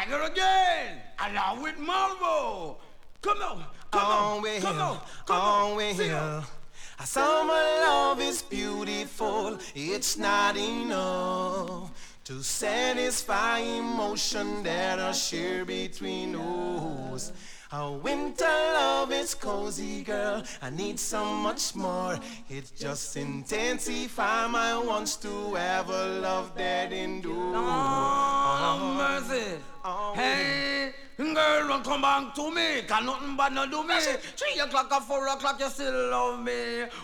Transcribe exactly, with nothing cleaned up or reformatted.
Tiger again, along with Marvo. Come on, come on, on, well, come on, come on, on. well. Summer love is beautiful, it's not enough to satisfy emotion that are shared between us. A winter love is cozy, girl, I need so much more. It just intensify my wants to have a love that endures. Oh, mercy. Oh, Hey, girl, don't come back to me, cause nothing bad no do me. Three o'clock or four o'clock, you still love me.